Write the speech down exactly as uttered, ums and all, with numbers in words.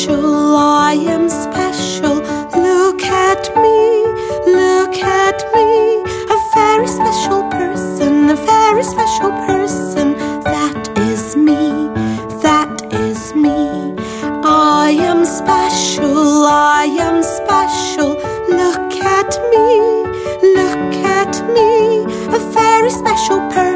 special, I am special. Look at me, look at me. A very special person, a very special person. That is me, that is me. I am special, I am special. Look at me, look at me. A very special person.